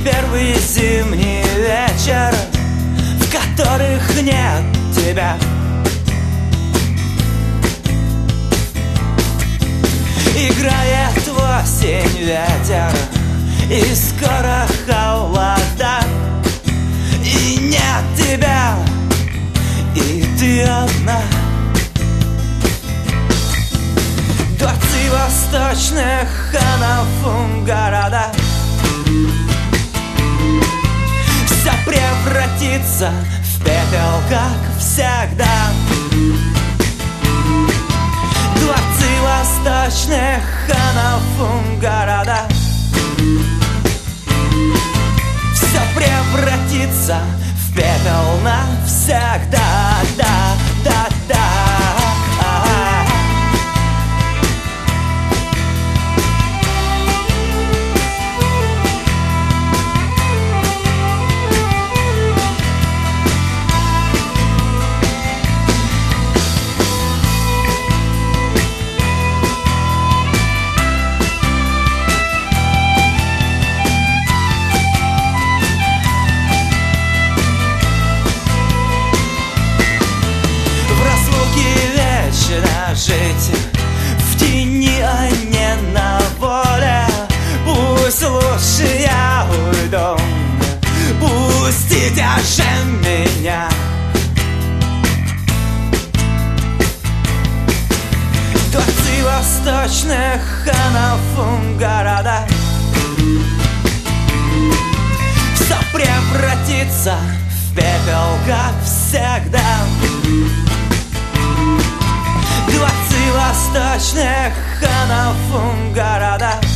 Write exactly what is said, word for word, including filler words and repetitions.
первый зимний вечер, в которых нет тебя. Играет в осень ветер, и скоро холода, и нет тебя, и ты одна. Дворцы восточных ханов города, все превратится в пепел, как всегда. Дворцы восточных ханов города, все превратится в пепел навсегда. Да, да, да. Жить в тени, а не на воле. Пусть лучше я уйду, пустите же меня. Дворцы восточных ханов города, все превратится в пепел, как всегда. Дворцы восточных ханов города,